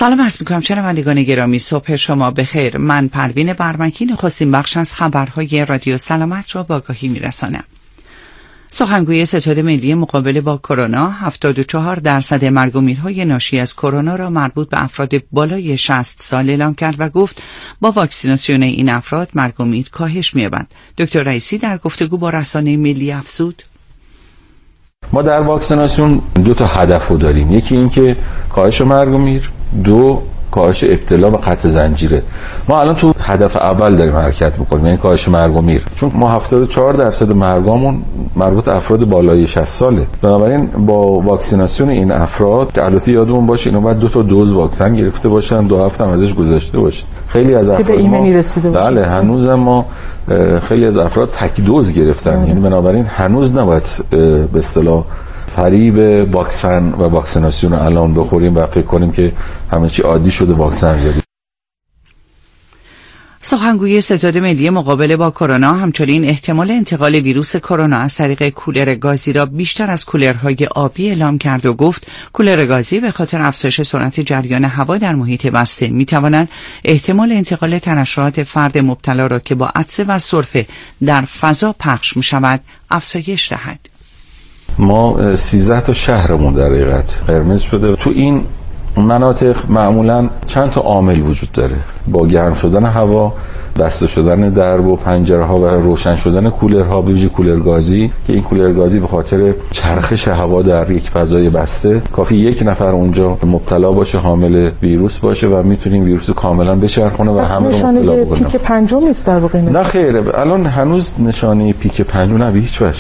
سلام عرض می‌کنم شنوندگان گرامی، صبح شما بخیر. من پروین برمکی نخستین بخش از خبرهای رادیو سلامت را با آگاهی می‌رسانم. سخنگوی ستاد ملی مقابله با کرونا 74% مرگ و میرهای ناشی از کرونا را مربوط به افراد بالای 60 سال اعلام کرد و گفت با واکسیناسیون این افراد مرگ و میر کاهش می‌یابد. دکتر رئیسی در گفتگو با رسانه ملی افزود: ما در واکسیناسیون دو تا هدف رو داریم. یکی این که کاهش مرگ و میر، دو کاهش ابتلا به قطع زنجیره. ما الان تو هدف اول داریم حرکت میکنیم، یعنی کاهش مرگ و میر، چون ما 74% مرگامون مربوط افراد بالای 60 ساله. بنابراین با واکسیناسیون این افراد که البته یادمون باشه اینا باید 2 تا دوز واکسن گرفته باشن، 2 هفته هم ازش گذشته باشه. خیلی از افراد بله هنوز ما خیلی از افراد تک دوز گرفتن، یعنی بنابراین هنوز نباید به اصطلاح فریب واکسن و واکسیناسیون الان بخوریم و فکر کنیم که همه چی عادی شده واکسن زدیم. سخنگوی ستاد ملی مقابله با کرونا همچنین احتمال انتقال ویروس کرونا از طریق کولر گازی را بیشتر از کولرهای آبی اعلام کرد و گفت کولر گازی به خاطر افزایش سرعت جریان هوا در محیط بسته می‌توانند احتمال انتقال ترشحات فرد مبتلا را که با عطسه و سرفه در فضا پخش می‌شود افزایش دهد. ما 13 تا شهرمون در حقیقت قرمز شده. تو این مناطق معمولا چند تا عامل وجود داره: با گرم شدن هوا، بسته شدن درب و پنجره ها و روشن شدن کولرها، به ویژه کولر گازی که این کولر گازی به خاطر چرخش هوا در یک فضای بسته کافی یک نفر اونجا مبتلا باشه، حامل ویروس باشه و میتونیم ویروس کاملا بچرخونه و همه رو مبتلا بکنه. پیک پنجم نیست در واقع؟ نه خیره، الان هنوز نشانه پیک پنجم نه به هیچ وجه.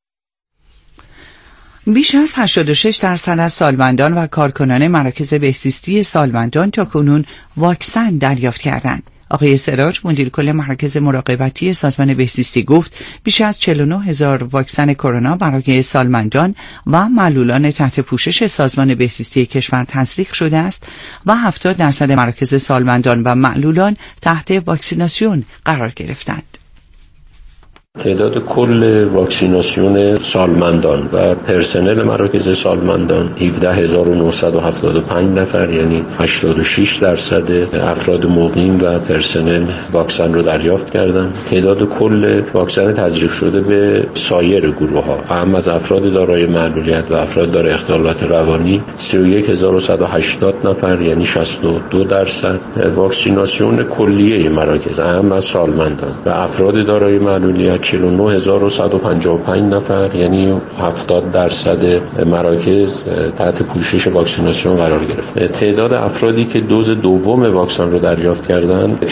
بیش از 86% از سالمندان و کارکنان مراکز بهزیستی سالمندان تاکنون واکسن دریافت کردند. آقای سراج مدیر کل مراکز مراقبتی سازمان بهزیستی گفت بیش از 49,000 واکسن کرونا برای سالمندان و معلولان تحت پوشش سازمان بهزیستی کشور تزریق شده است و 70% مراکز سالمندان و معلولان تحت واکسیناسیون قرار گرفتند. تعداد کل واکسیناسیون سالمندان و پرسنل مراکز سالمندان 17,975 نفر، یعنی 86% افراد مقیم و پرسنل واکسن رو دریافت کردند. تعداد کل واکسن تزریق شده به سایر گروه‌ها، اهم از افراد دارای معلولیت و افراد دارای اختلالات روانی 31,180 نفر، یعنی 62%. واکسیناسیون کلیه مراکز اهم از سالمندان و افراد دارای معلولیت 49,155 نفر، یعنی 70% مراکز تحت پوشش واکسیناسیون قرار گرفت. تعداد افرادی که دوز دوم واکسن رو دریافت کردند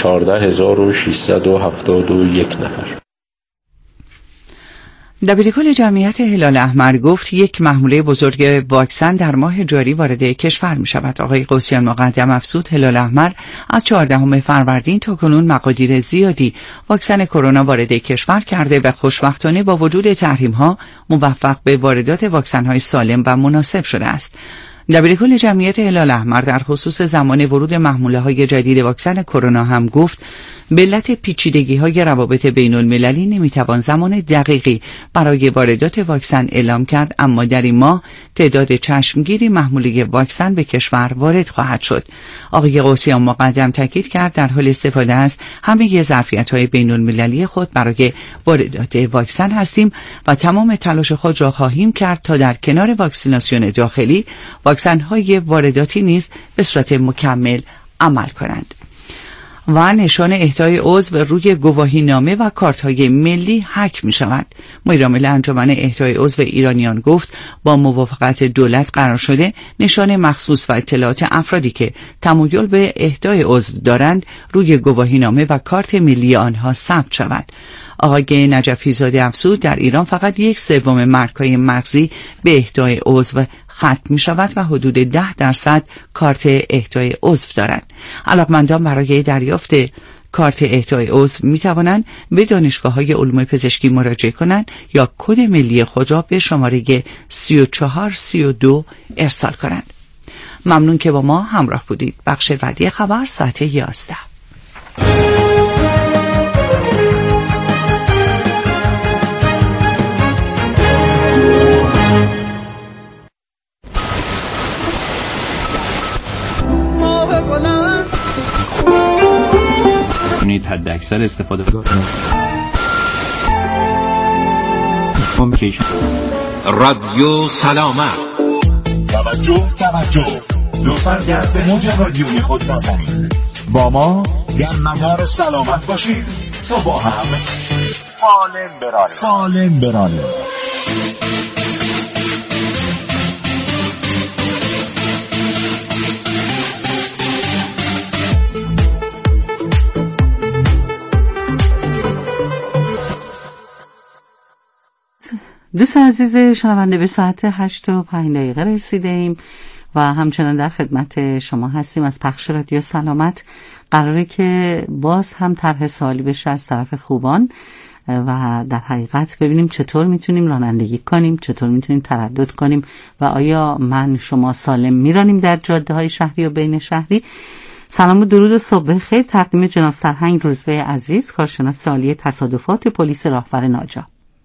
14,671 نفر. دبیرکل جمعیت هلال احمر گفت یک محموله بزرگ واکسن در ماه جاری وارد کشور می شود. آقای قوسیان مقدم افزود هلال احمر از 14 فروردین تا کنون مقادیر زیادی واکسن کرونا وارد کشور کرده و خوشبختانه با وجود تحریم ها موفق به واردات واکسن های سالم و مناسب شده است. دبیرکل جمعیت هلال احمر در خصوص زمان ورود محموله های جدید واکسن کرونا هم گفت به علت پیچیدگی های روابط بین المللی نمیتوان زمان دقیقی برای واردات واکسن اعلام کرد، اما در این ماه تعداد چشمگیری محموله واکسن به کشور وارد خواهد شد. آقای قوسیان مقدم تاکید کرد در حال استفاده از همه ظرفیت‌های بین المللی خود برای واردات واکسن هستیم و تمام تلاش خود را خواهیم کرد تا در کنار واکسیناسیون داخلی واکسن‌های وارداتی نیز به صورت مکمل عمل کنند. و نشان اهدای عضو روی گواهینامه و کارت‌های ملی حک می‌شود. مدیرعامل انجمن اهدای عضو ایرانیان گفت با موافقت دولت قرار شده نشان مخصوص و اطلاعات افرادی که تمایل به اهدای عضو دارند روی گواهینامه و کارت ملی آنها ثبت شود. آقای نجفی زاده افزود در ایران فقط 1/3 مرک‌های مغزی به اهدای عضو ختم می شود و حدود 10% کارت اهدای عضو دارند. علاقمندان برای دریافت کارت اهدای عضو می توانند به دانشگاه‌های علوم پزشکی مراجعه کنند یا کد ملی خود را به شماره 3432 ارسال کنند. ممنون که با ما همراه بودید. بخش بعدی خبر ساعت 11. میتونید حد اکثر استفاده کنید. رادیو سلامت. توجه لطفاً دست به موج رادیوی خود نزنید. با ما در مدار سلامت باشید تا با هم سالم برانیم. دوست عزیز شنونده، به ساعت 8:05 رسیده ایم و همچنان در خدمت شما هستیم. از پخش رادیو سلامت قراره که باز هم طرح سوالی بشه از طرف خوبان و در حقیقت ببینیم چطور میتونیم رانندگی کنیم، چطور میتونیم تردد کنیم و آیا من شما سالم میرانیم در جاده های شهری و بین شهری. سلام و درود و صبح خیر تقدیم جناب سرهنگ روزبه عزیز، کارشناس عالی تصادفات پلیس راهور ناجا.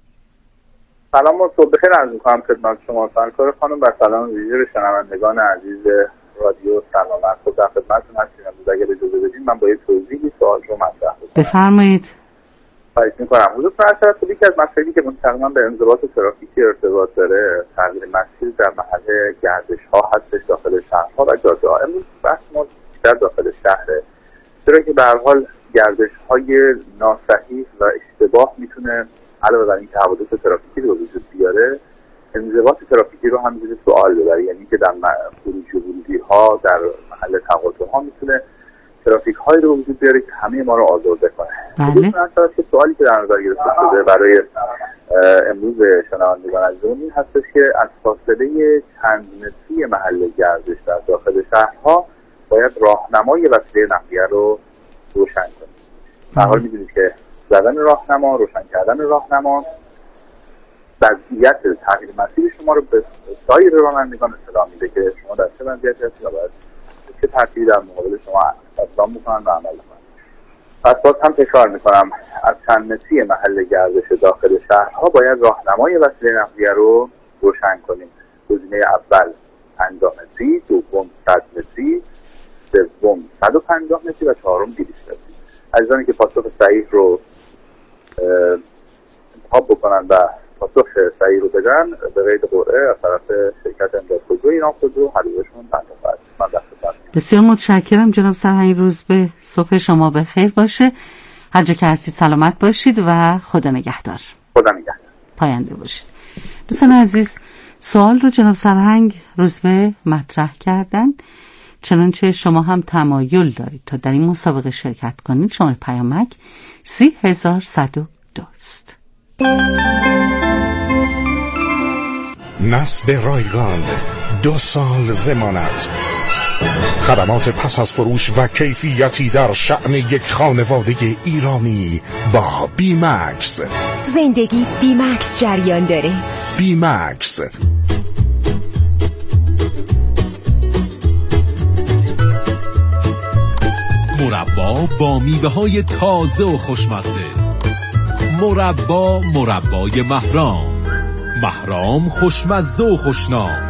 سلام و صبح بخیر عرض می‌کنم خدمت شما سرکار خانم و سلام ویژه به شنوندگان عزیز رادیو سلامت. خود در خدمتتون هستیم. اگر اجازه بدید من با یه توضیحی سوال رو مطرح کنم. بفرمایید. خواهش می‌کنم. حضور فرمایید خب یکی از مسائلی که مستقیما به انضباط ترافیکی ارتباط داره تغییر مسیر در محل گردش‌ها هستش داخل شهرها و جاده‌ها. امروز بحث ما در داخل شهره، چرا که به هر حال گردش‌های ناصحیح و اشتباه میتونه علاوه بر اینکه حوادث ترافیکی رو وجود بیاره، انضباط ترافیکی رو هم زیر سوال ببره. یعنی که در خروجی و ورودی‌ها در محل تقاطع‌ها میتونه ترافیک هایی رو وجود بیاره که همه ما رو آزرده کنه. بله. که سوالی که در نظر گرفته شده برای امروز شنوندگان عزیزمون این هستش که از فاصله چند متری محل گردش در داخل شهرها باید راهنمای وسیله نقلیه رو روشن کنیم. به هر حال می‌دونید که زدن راهنما، روشن کردن راهنما وضعیت تغییر مسیر شما رو به سایر رانندگان اطلاع میده که شما در چه وضعیتی هستید و باید چه ترتیبی در مقابل شما اقدام بکنن و عمل کنن. پس باز هم تکرار میکنم، از چند متری محل گردش داخل شهرها باید راهنمای وسیله نقلیه رو روشن کنیم. گزینه اول 50 متری، دوم 100 متری، سوم 150 متری و چهارم 200 متری. عزیزانی که پاسخ صحیح رو انتخاب بکنن و پاسخ صحیح رو بدن به قید قرعه از طرف شرکت امداد خودرو ایران خودرو حدودشون پرداخت است. من دستتون. بسیار متشکرم جناب سرهنگ روزبه، صبح شما بخیر باشه، هر جا که هستید سلامت باشید و خدا نگهدار. خدا نگهدار. پاینده باشید. دوستان عزیز، سوال رو جناب سرهنگ روزبه مطرح کردن، چنانچه شما هم تمایل دارید تا در این مسابقه شرکت کنید. شماره پیامک 30102 است. نصب رایگان 2 سال ضمانت، خدمات پس از فروش و کیفیتی در شأن یک خانواده ایرانی با بیمکس. زندگی بیمکس جریان داره. بیمکس. مربا با میوه‌های تازه و خوشمزه. مربای مهرام خوشمزه و خوشنام.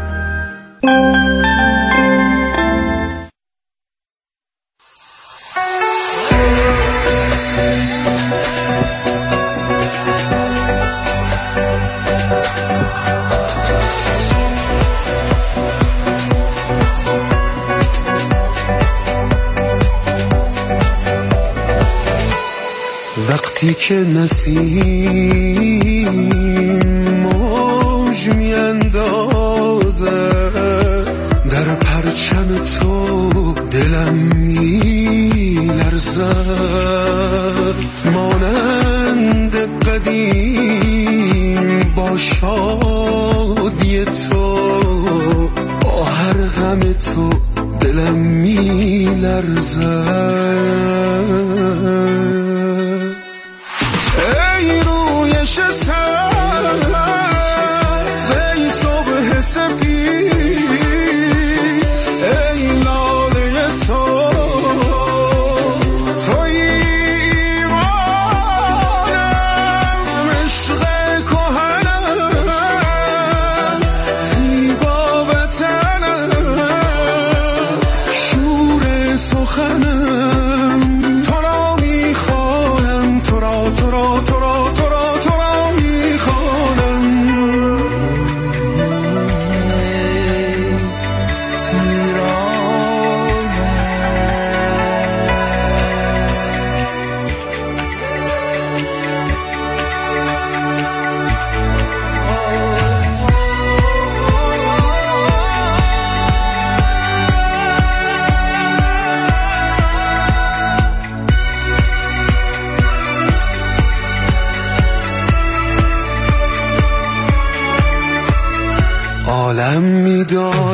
وقتی که نسیم موج میاندازه در پرچم تو دلم میلرزد، مانند قدیم با شادی تو، با هر غم تو دلم میلرزد. ای روی شسر، ای صبح سپید، ای لاله صبح، توی ایمانم، عشق کهنم، زیبا وطنم، شور سخنم،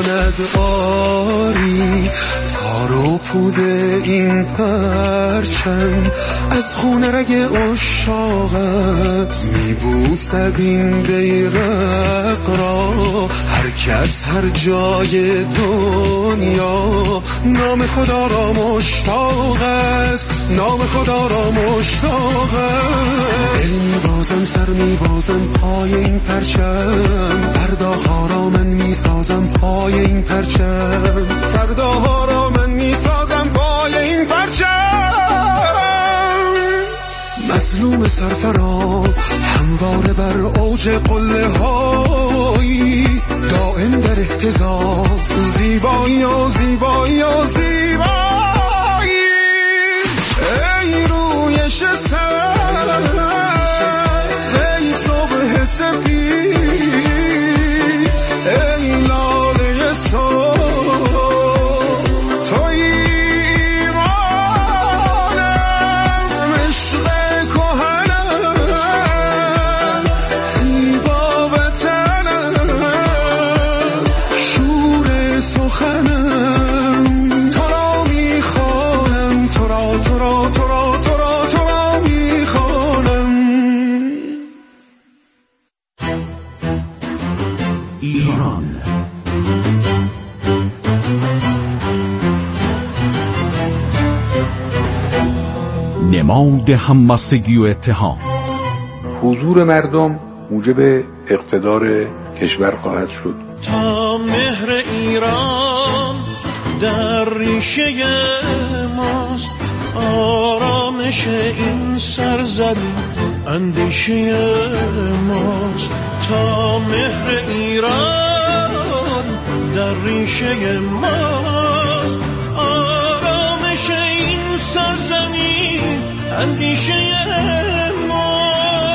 کند آری، تار و پود این پرچم از خون رگ عشاقت میبوسد این بیرق را. هر کس هر جای دنیا نام خدا را مشتاق است، نام خدا را مشتاق است. میبازم سر میبازم پای این پرچم، فرداها را من میسازم پای این پرچم، فرداها را من میسازم پای این پرچم. مظلوم سرفراز همواره بر اوج قله هایی، دائم در اهتزاز، زیبایی و زیبایی و زیبایی. ای رویش سر، ای صبح سپید، ای لاله صبح، تویی مانم عشق کهنم، زیبا وطنم، شور سخنم. تو را میخوانم، تو را تو را تو را تو را تو را میخوانم. ایران نماد همبستگی و اتحاد. حضور مردم موجب اقتدار کشور خواهد شد. تا مهر ایران در ریشه ماست، آرامش این سرزمین اندیشه ماست. تا مهر ایران در ریشه ماست، آرامش این سرزمین اندیشه ماست.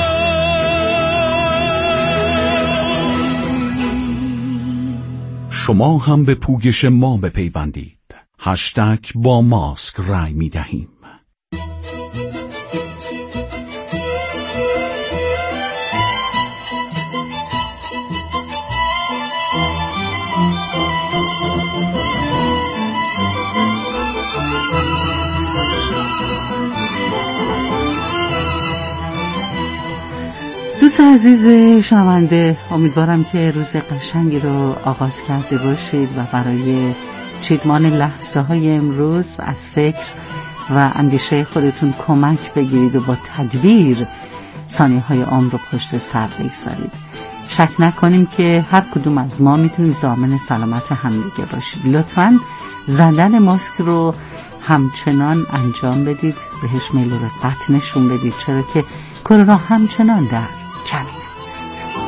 شما هم به پویش ما بپیوندید. هشتگ با ماسک رای میدهیم. دوست عزیز شنونده، امیدوارم که روز قشنگی رو آغاز کرده باشید و برای چیدمان لحظه های امروز از فکر و اندیشه خودتون کمک بگیرید و با تدبیر ثانیه های عمر رو پشت سر بگذارید. شک نکنیم که هر کدوم از ما میتونیم ضامن سلامت همدیگه باشید. لطفاً زدن ماسک رو همچنان انجام بدید، بهش میل و رغبت نشون بدید، چرا که کرونا همچنان در کمین است.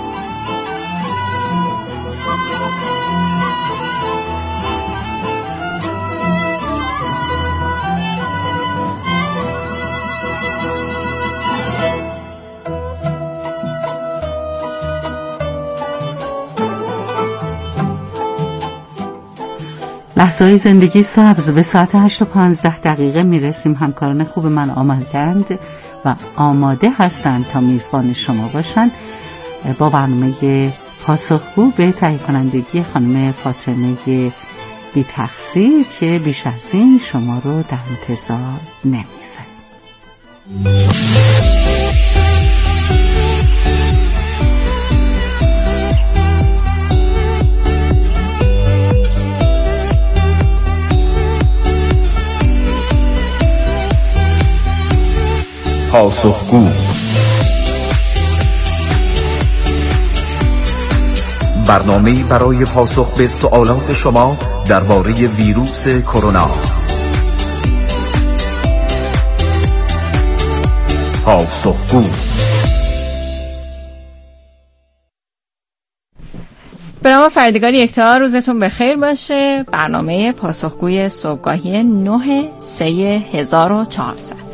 لحظه‌های زندگی سبز به ساعت 8:15 میرسیم. همکاران خوب من آمدند و آماده هستند تا میزبان شما باشند با برنامه پاسخگو به تهیه کنندگی خانم فاطمه بی تقصیر که بیش از این شما رو در انتظار نمی‌گذاریم. پاسخگو، برنامه‌ای برای پاسخ به سوالات شما درباره ویروس کرونا. پاسخگو. به نام فردگار یکتا، روزتون بخیر باشه. برنامه پاسخگوی صبحگاهی 9/3/1400.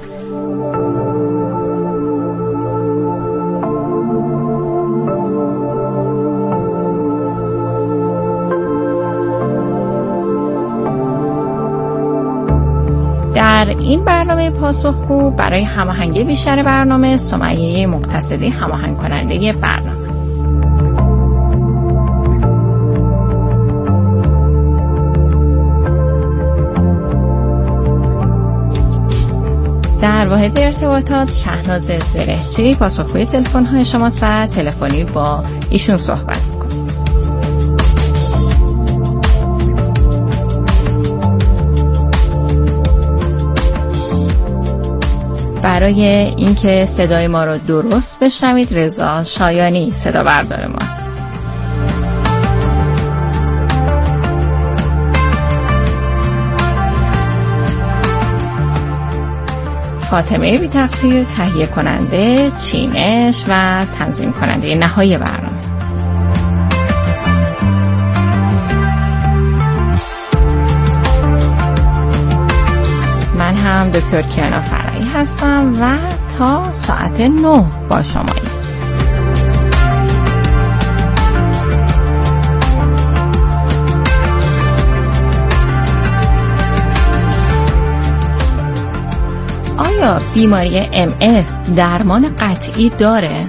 در این برنامه پاسخگو برای هماهنگی بیشتر برنامه، سمیه مقتصدی هماهنگ کننده برنامه. در واحد ارتباطات شهناز زرهچی پاسخگوی تلفن‌های شماست و تلفنی با ایشون صحبت می‌کنیم. برای اینکه صدای ما رو درست بشنوید رضا شایانی صدا بردار ماست. فاطمه بی تقصیر تهیه کننده، چینش و تنظیم کننده نهایی برنامه. من هم دکتر کیانا فرعی هستم و تا ساعت 9 با شماییم. آیا بیماری MS درمان قطعی داره؟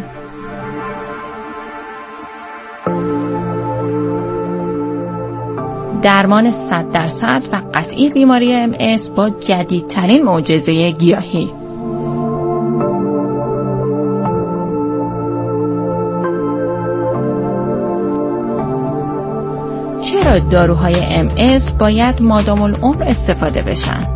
درمان 100% و قطعی بیماری MS با جدیدترین معجزه گیاهی. چرا داروهای MS باید مادام العمر استفاده بشن؟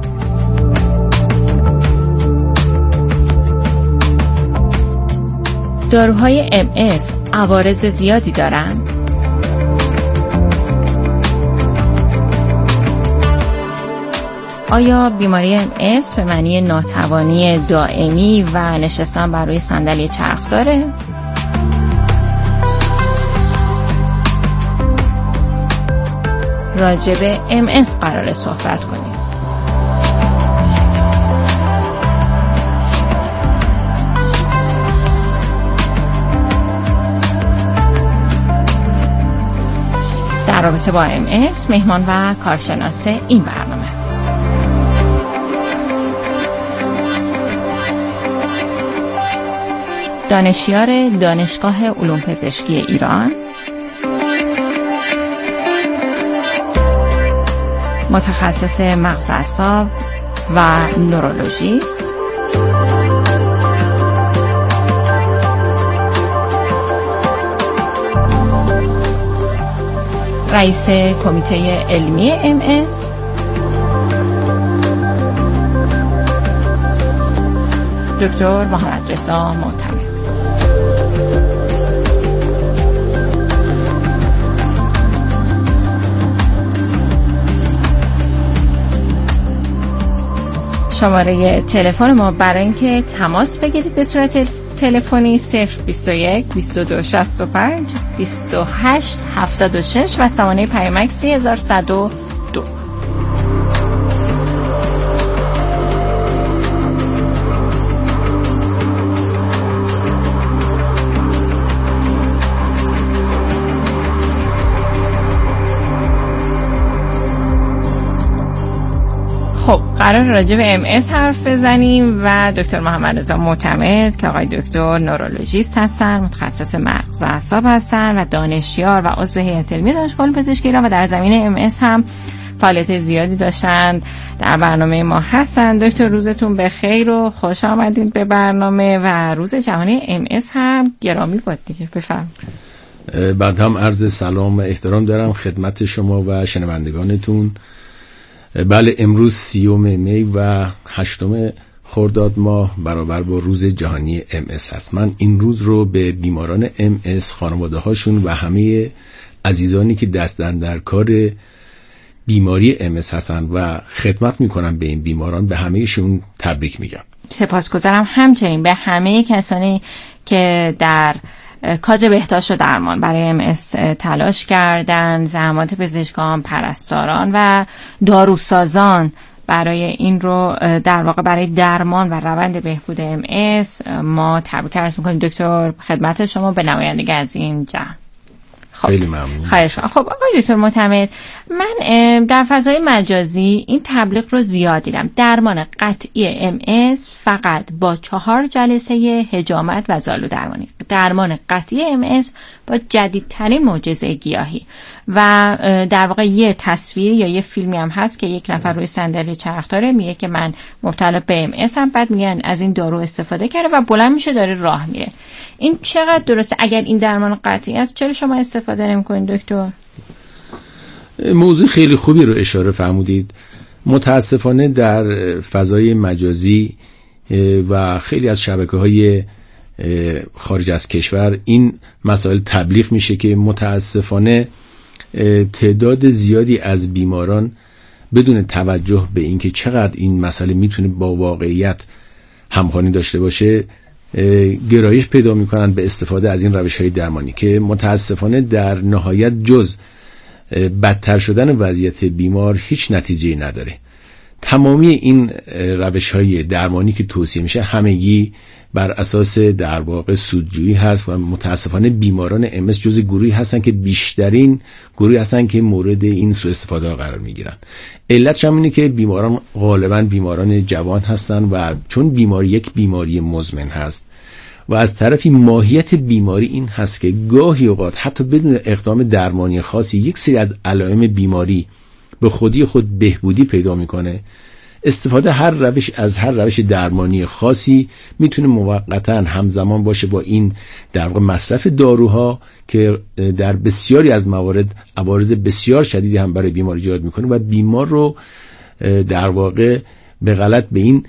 داروهای MS عوارض زیادی دارن؟ آیا بیماری MS به معنی ناتوانی دائمی و نشستن بر روی صندلی چرخ داره؟ راجع به MS قراره صحبت کنیم. در رابطه با MS مهمان و کارشناس این برنامه. دانشیار دانشگاه علوم پزشکی ایران، متخصص مغز و اعصاب و نورولوژیست، رئیس کمیته علمی MS، دکتر محمد رضا معتمد. شماره تلفن ما برای اینکه تماس بگیرید به صورت تلفنی 021 22 65 28 76 و سامانه پیامک 3102. خب قرار راجع به MS حرف بزنیم و دکتر محمد رضا معتمد که آقای دکتر نورولوژیست هستن، متخصص مغز و اعصاب هستن و دانشیار و عضو هیئت علمی دانشگاه علوم پزشکی ایران و در زمینه MS هم فعالیت زیادی داشتن، در برنامه ما هستن. دکتر روزتون بخیر و خوش آمدید به برنامه و روز جهانی MS هم گرامی باد دیگه. بفرمایید. بعد هم عرض سلام و احترام دارم خدمت شما و شنوندگانتون. بله، امروز 30 می و 8 خرداد ماه برابر با روز جهانی MS هست. من این روز رو به بیماران MS، خانواده هاشون و همه عزیزانی که دستن در کار بیماری MS هستن و خدمت میکنم به این بیماران، به همهشون تبریک میگم. سپاسگزارم. همچنین به همه کسانی که در کادر بهداشت و درمان برای MS تلاش کردن، زحمات پزشکان، پرستاران و داروسازان برای این رو در واقع برای درمان و روند بهبود MS ما تبریک عرض می‌کنیم. دکتر خدمت شما به نمایندگی از این جمع. خیلی ممنون. خواهش می‌کنم. خب آقای دکتر معتمد، من در فضای مجازی این تبلیغ رو زیاد دیدم. درمان قطعی MS فقط با 4 جلسه حجامت و زالو درمانی. درمان قطعی MS با جدیدترین معجزه گیاهی. و در واقع یه تصویری یا یه فیلمی هم هست که یک نفر روی صندلی چرخ داره، میگه که من مبتلا به MS هم، بعد میگن از این دارو استفاده کرده و بلند میشه داره راه میره. این چقدر درسته؟ اگر این درمان قطعی است چرا شما استفاده نمی‌کنید دکتر؟ موضوع خیلی خوبی رو اشاره فرمودید. متاسفانه در فضای مجازی و خیلی از شبکه‌های خارج از کشور این مسائل تبلیغ میشه که متاسفانه تعداد زیادی از بیماران بدون توجه به اینکه چقدر این مسئله میتونه با واقعیت همخوانی داشته باشه گرایش پیدا میکنن به استفاده از این روش‌های درمانی که متاسفانه در نهایت جز بدتر شدن وضعیت بیمار هیچ نتیجه‌ای نداره. تمامی این روش‌های درمانی که توصیه میشه همگی بر اساس در واقع سودجویی هست و متاسفانه بیماران MS جزء گروهی هستن که بیشترین گروهی هستن که مورد این سوء استفاده قرار میگیرن. علتش هم اینه که بیماران غالبا بیماران جوان هستن و چون بیماری یک بیماری مزمن هست و از طرفی ماهیت بیماری این هست که گاهی اوقات حتی بدون اقدام درمانی خاصی یک سری از علائم بیماری به خودی خود بهبودی پیدا میکنه. استفاده هر روش درمانی خاصی میتونه موقتا همزمان باشه با این در واقع مصرف داروها که در بسیاری از موارد عوارض بسیار شدیدی هم برای بیمار ایجاد میکنه و بیمار رو در واقع به غلط به این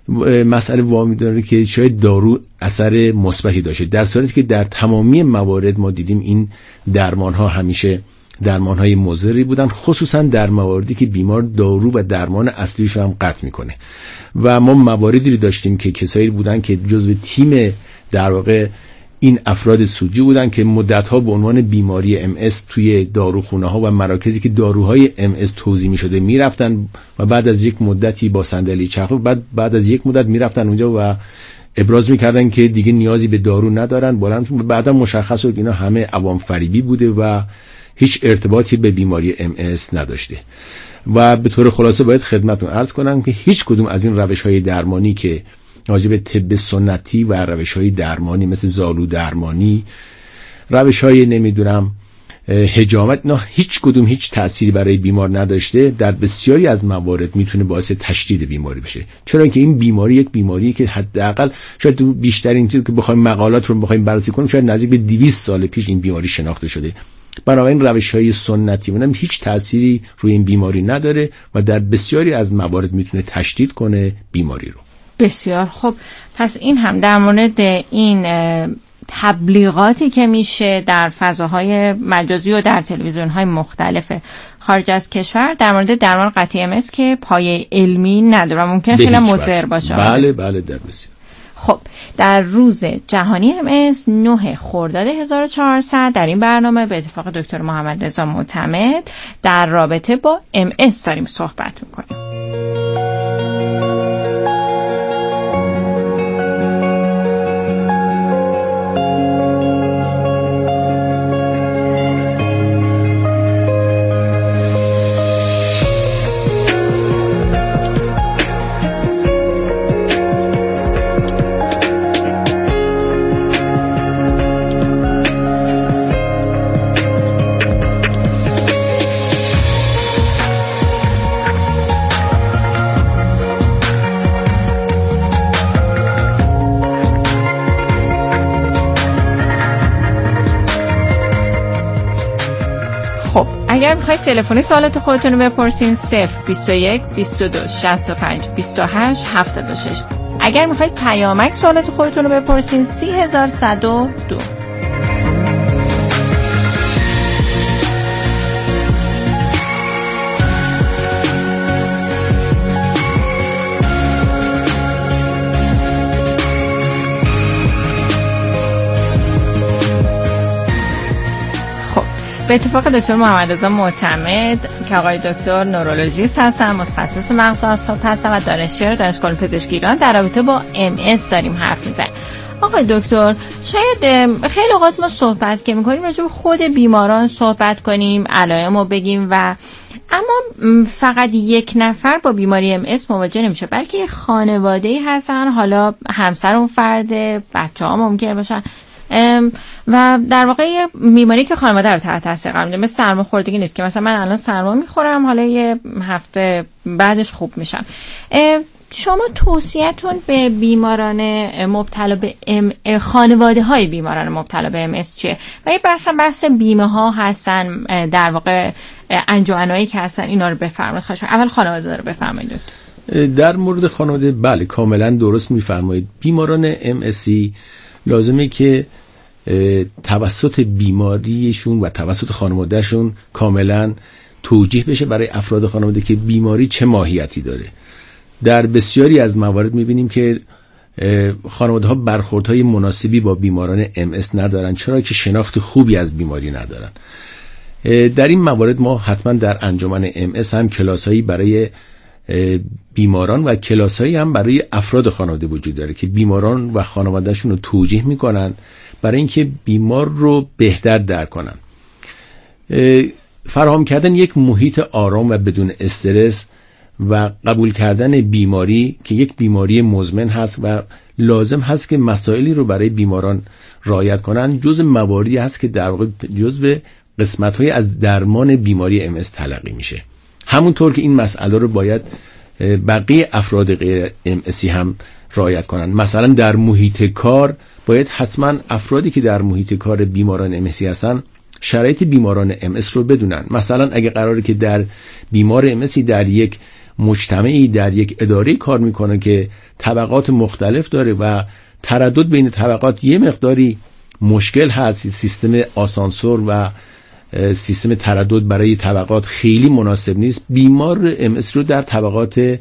مسئله وامی داره که شاید دارو اثر مثبتی داشته، در صورتی که در تمامی موارد ما دیدیم این درمانها همیشه درمانهای مضری بودن، خصوصا در مواردی که بیمار دارو و درمان اصلیش هم قطع میکنه. و ما مواردی رو داشتیم که کسایی بودن که جزو تیم در واقع این افراد سودجو بودن که مدتها به عنوان بیماری MS توی داروخونه ها و مراکزی که داروهای MS توزیع میشده میرفتن و بعد از یک مدتی با صندلی چرخ بعد از یک مدت میرفتن اونجا و ابراز میکردن که دیگه نیازی به دارو ندارن. بعدا مشخص شد اینا همه عوام فریبی بوده و هیچ ارتباطی به بیماری MS نداشته. و به طور خلاصه باید خدمتتون عرض کنم که هیچ کدوم از این روش‌های درمانی که راجع به طب سنتی و روش‌های درمانی مثل زالو درمانی، روش‌های نمیدونم حجامت، نه هیچ کدوم هیچ تأثیری برای بیمار نداشته. در بسیاری از موارد میتونه باعث تشدید بیماری بشه، چرا که این بیماری یک بیماری که حداقل شاید بیشترین چیزی که بخوایم مقالات رو بخوایم بررسی کنیم شاید نزدیک به 200 سال پیش این بیماری شناخته شده. بنابراین روش‌های سنتی منم هیچ تأثیری روی این بیماری نداره و در بسیاری از موارد میتونه تشدید کنه بیماری رو. بسیار خب، پس این هم در مورد این تبلیغاتی که میشه در فضاهای مجازی و در تلویزیون‌های مختلف خارج از کشور در مورد درمان قطعی MS که پایه علمی نداره و ممکن خیلی مضر باشه. بله بله در بسیار. خب در روز جهانی MS 9 خرداد 1400 در این برنامه به اتفاق دکتر محمد رضا معتمد در رابطه با MS داریم صحبت میکنیم. اگر میخواید تلفنی سوالات خودتون رو بپرسین 021 22 65 28 76. اگر میخواید پیامک سوالات خودتون رو بپرسین 3102. به اتفاق دکتر محمد رضا معتمد که آقای دکتر نورولوژیست هستن، متخصص مغز و اعصاب هستن و دانشیار دانشگاه پزشکی ایران، در رابطه با MS داریم حرف میزنیم. آقای دکتر، شاید خیلی اوقات ما صحبت که میکنیم راجع به خود بیماران صحبت کنیم، علائم رو بگیم و اما فقط یک نفر با بیماری MS مواجه نمیشه، بلکه یه خانواده‌ای هستن، حالا همسر اون فرد، بچه‌ها ممکنه باشن و در واقع یه بیماری که خانواده رو تحت تاثیر قرار میده. مثل سرماخوردگی نیست که مثلا من الان سرما میخورم حالا یه هفته بعدش خوب میشم. شما توصیه‌تون به بیماران مبتلا به خانواده های بیماران مبتلا به MS چیه؟ و یه بحث بیمه ها هستن، در واقع انجمنایی که هستن، اینا رو بفرمایید. خواهش می‌کنم اول خانواده رو بفرمایید دکتر. در مورد خانواده بله کاملا درست میفرمایید. بیماران MSC لازمه که توسط بیماریشون و توسط خانوادهشون کاملا توجیه بشه برای افراد خانواده که بیماری چه ماهیتی داره. در بسیاری از موارد میبینیم که خانواده ها برخوردهای مناسبی با بیماران MS ندارن، چرا که شناخت خوبی از بیماری ندارن. در این موارد ما حتما در انجمن MS هم کلاس‌هایی برای بیماران و کلاس‌هایی هم برای افراد خانواده وجود داره که بیماران و خانوادهشون رو توجیه میکنن برای اینکه بیمار رو بهتر درک کنن. فراهم کردن یک محیط آرام و بدون استرس و قبول کردن بیماری که یک بیماری مزمن هست و لازم هست که مسائلی رو برای بیماران رعایت کنن، جز مواردی هست که در واقع جزو قسمت‌های از درمان بیماری MS تلقی میشه. همونطور که این مسئله رو باید بقیه افراد غیر MSC هم رعایت کنن. مثلا در محیط کار باید حتما افرادی که در محیط کار بیماران MSC هستن شرایط بیماران MS رو بدونن. مثلا اگه قراره که در بیمار MSC در یک مجتمعی، در یک اداره کار میکنه که طبقات مختلف داره و تردد بین طبقات یه مقداری مشکل هست، سیستم آسانسور و سیستم تردد برای طبقات خیلی مناسب نیست، بیمار MS رو در طبقات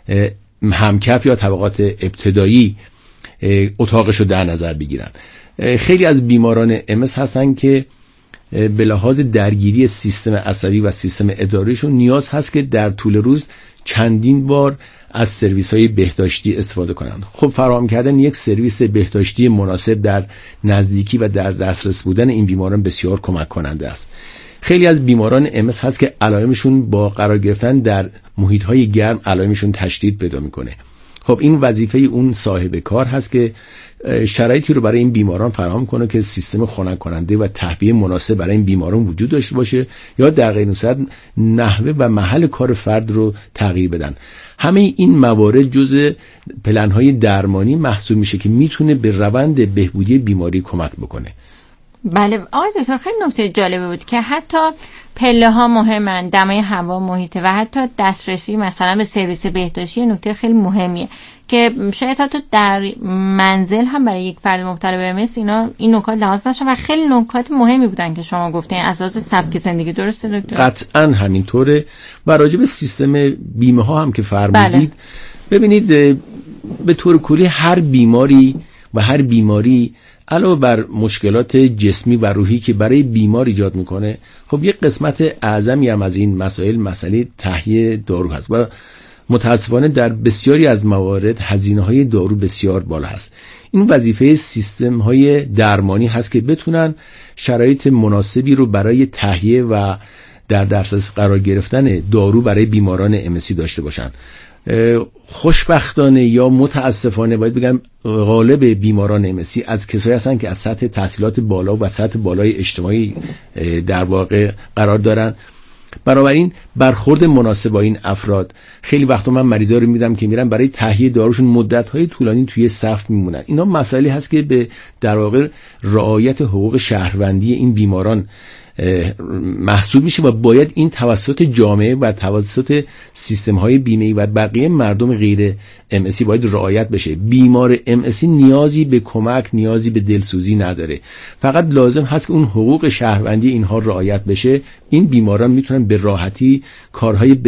همکف یا طبقات ابتدایی اتاقش رو در نظر بگیرن. خیلی از بیماران MS هستن که به لحاظ درگیری سیستم عصبی و سیستم اداریشون نیاز هست که در طول روز چندین بار از سرویس‌های بهداشتی استفاده کنند. خب فراهم کردن یک سرویس بهداشتی مناسب در نزدیکی و در دسترس بودن این بیماران بسیار کمک کننده است. خیلی از بیماران MS هست که علائمشون با قرار گرفتن در محیط‌های گرم علائمشون تشدید پیدا میکنه. خب این وظیفه اون صاحب کار هست که شرایطی رو برای این بیماران فراهم کنه که سیستم خنک کننده و تهویه مناسب برای این بیماران وجود داشته باشه یا در غیر این صورت نحوه و محل کار فرد رو تغییر بدن. همه این موارد جزء پلن‌های درمانی محسوب میشه که میتونه به روند بهبودی بیماری کمک بکنه. بله آقای دکتر، خیلی نکته جالبه بود که حتی پله ها مهمن، دمای هوا محیطه و حتی دسترسی مثلا به سرویس بهداشتی نکته خیلی مهمیه که شاید حتی در منزل هم برای یک فرد مبتلا به MS این نکات لحاظ نشه و خیلی نکات مهمی بودن که شما گفتین از لحاظ سبک زندگی. درسته دکتر؟ قطعا همینطوره. و راجع به سیستم بیمه ها هم که فرمودید، ببینید به طور کلی هر بیماری و هر بیماری علاوه بر مشکلات جسمی و روحی که برای بیمار ایجاد میکنه، خب یک قسمت اعظمی هم از این مسائل مسئله تهیه دارو هست و متاسفانه در بسیاری از موارد هزینه‌های دارو بسیار بالا هست. این وظیفه سیستم‌های درمانی هست که بتونن شرایط مناسبی رو برای تهیه و در دسترس قرار گرفتن دارو برای بیماران MSC داشته باشن. خوشبختانه یا متاسفانه باید بگم غالب بیماران MSC از کسایی هستن که از سطح تحصیلات بالا و سطح بالای اجتماعی در واقع قرار دارن. بنابراین برخورد مناسب با این افراد، خیلی وقتا من مریضا رو میدم که میرن برای تهیه داروشون مدت‌های طولانی توی صف میمونن. اینا مسائلی هست که به در واقع رعایت حقوق شهروندی این بیماران محسوب میشه و باید این توسط جامعه و توسط سیستم‌های بیمه‌ای و بقیه مردم غیر MSC باید رعایت بشه. بیمار MSC نیازی به کمک، نیازی به دلسوزی نداره، فقط لازم هست که اون حقوق شهروندی اینها رعایت بشه. این بیماران میتونن به راحتی کارهای